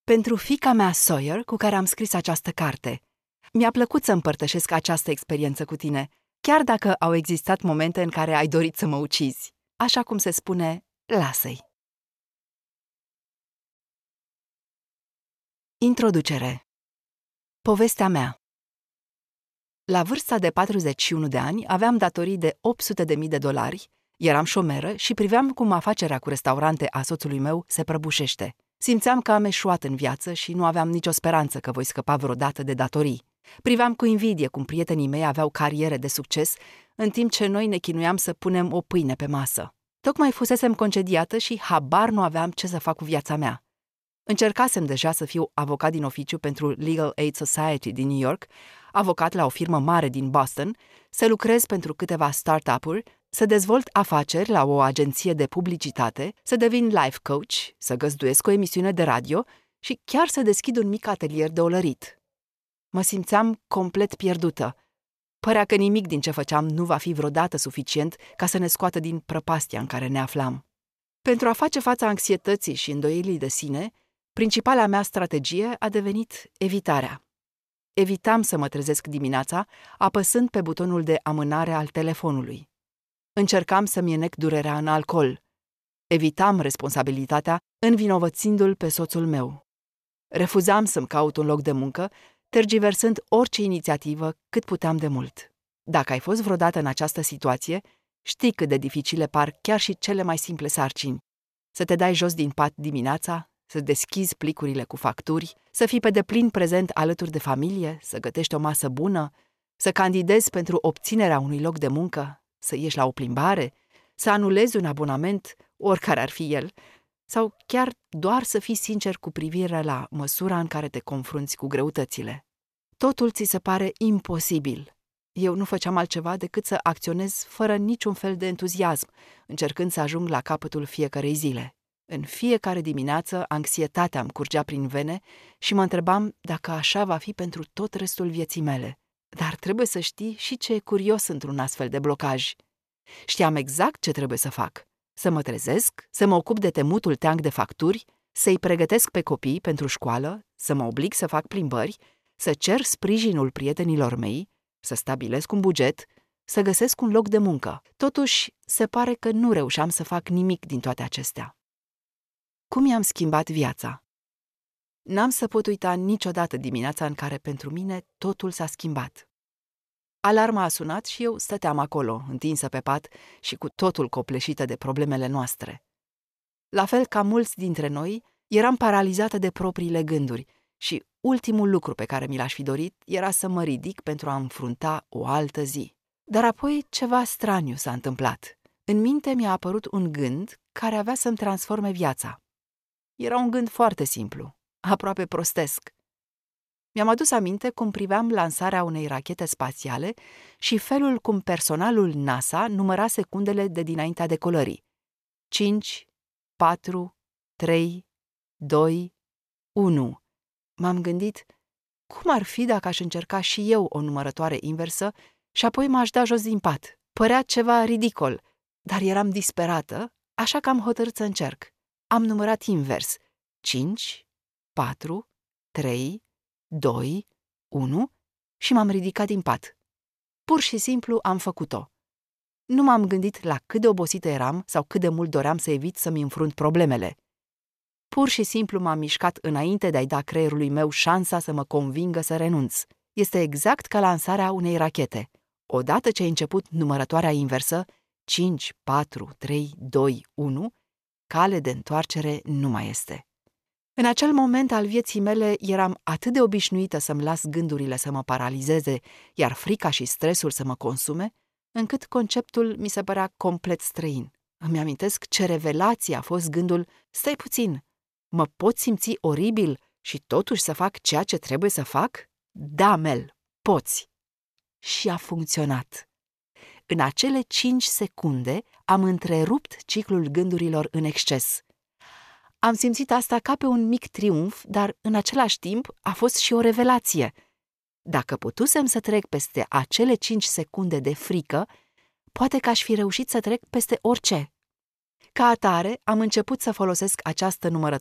Pentru fiica mea Sawyer, cu care am scris această carte. Mi-a plăcut să împărtășesc această experiență cu tine, chiar dacă au existat momente în care ai dorit să mă ucizi. Așa cum se spune, lasă-i. Introducere. Povestea mea. La vârsta de 41 de ani aveam datorii de $800.000, eram șomeră și priveam cum afacerea cu restaurante a soțului meu se prăbușește. Simțeam că am eșuat în viață și nu aveam nicio speranță că voi scăpa vreodată de datorii. Priveam cu invidie cum prietenii mei aveau cariere de succes, în timp ce noi ne chinuiam să punem o pâine pe masă. Tocmai fusesem concediată și habar nu aveam ce să fac cu viața mea. Încercasem deja să fiu avocat din oficiu pentru Legal Aid Society din New York, avocat la o firmă mare din Boston, să lucrez pentru câteva start-up-uri, să dezvolt afaceri la o agenție de publicitate, să devin life coach, să găzduiesc o emisiune de radio și chiar să deschid un mic atelier de olărit. Mă simțeam complet pierdută. Părea că nimic din ce făceam nu va fi vreodată suficient ca să ne scoată din prăpastia în care ne aflam. Pentru a face față anxietății și îndoielii de sine, principala mea strategie a devenit evitarea. Evitam să mă trezesc dimineața, apăsând pe butonul de amânare al telefonului. Încercam să-mi enec durerea în alcool. Evitam responsabilitatea, învinovățindu-l pe soțul meu. Refuzam să-mi caut un loc de muncă, tergiversând orice inițiativă cât puteam de mult. Dacă ai fost vreodată în această situație, știi cât de dificile par chiar și cele mai simple sarcini. Să te dai jos din pat dimineața, să deschizi plicurile cu facturi, să fii pe deplin prezent alături de familie, să gătești o masă bună, să candidezi pentru obținerea unui loc de muncă, să ieși la o plimbare, să anulezi un abonament, oricare ar fi el, sau chiar doar să fii sincer cu privire la măsura în care te confrunți cu greutățile. Totul ți se pare imposibil. Eu nu făceam altceva decât să acționez fără niciun fel de entuziasm, încercând să ajung la capătul fiecărei zile. În fiecare dimineață, anxietatea îmi curgea prin vene și mă întrebam dacă așa va fi pentru tot restul vieții mele. Dar trebuie să știi și ce e curios într-un astfel de blocaj. Știam exact ce trebuie să fac. Să mă trezesc, să mă ocup de temutul teanc de facturi, să-i pregătesc pe copii pentru școală, să mă oblig să fac plimbări, să cer sprijinul prietenilor mei, să stabilesc un buget, să găsesc un loc de muncă. Totuși, se pare că nu reușeam să fac nimic din toate acestea. Cum i-am schimbat viața? N-am să pot uita niciodată dimineața în care pentru mine totul s-a schimbat. Alarma a sunat și eu stăteam acolo, întinsă pe pat și cu totul copleșită de problemele noastre. La fel ca mulți dintre noi, eram paralizată de propriile gânduri și ultimul lucru pe care mi l-aș fi dorit era să mă ridic pentru a înfrunta o altă zi. Dar apoi ceva straniu s-a întâmplat. În minte mi-a apărut un gând care avea să-mi transforme viața. Era un gând foarte simplu, aproape prostesc. Mi-am adus aminte cum priveam lansarea unei rachete spațiale și felul cum personalul NASA număra secundele de dinaintea decolării. 5, 4, 3, 2, 1. M-am gândit, cum ar fi dacă aș încerca și eu o numărătoare inversă și apoi m-aș da jos din pat? Părea ceva ridicol, dar eram disperată, așa că am hotărât să încerc. Am numărat invers. 5, 4, 3, 2, 1 și m-am ridicat din pat. Pur și simplu am făcut-o. Nu m-am gândit la cât de obosită eram sau cât de mult doream să evit să-mi înfrunt problemele. Pur și simplu m-am mișcat înainte de a-i da creierului meu șansa să mă convingă să renunț. Este exact ca lansarea unei rachete. Odată ce ai început numărătoarea inversă, 5, 4, 3, 2, 1, cale de întoarcere nu mai este. În acel moment al vieții mele eram atât de obișnuită să-mi las gândurile să mă paralizeze, iar frica și stresul să mă consume, încât conceptul mi se părea complet străin. Îmi amintesc ce revelație a fost gândul, stai puțin, mă pot simți oribil și totuși să fac ceea ce trebuie să fac? Da, Mel, poți. Și a funcționat. În acele 5 secunde am întrerupt ciclul gândurilor în exces. Am simțit asta ca pe un mic triumf, dar în același timp a fost și o revelație. Dacă putusem să trec peste acele 5 secunde de frică, poate că aș fi reușit să trec peste orice. Ca atare, am început să folosesc această numărătoare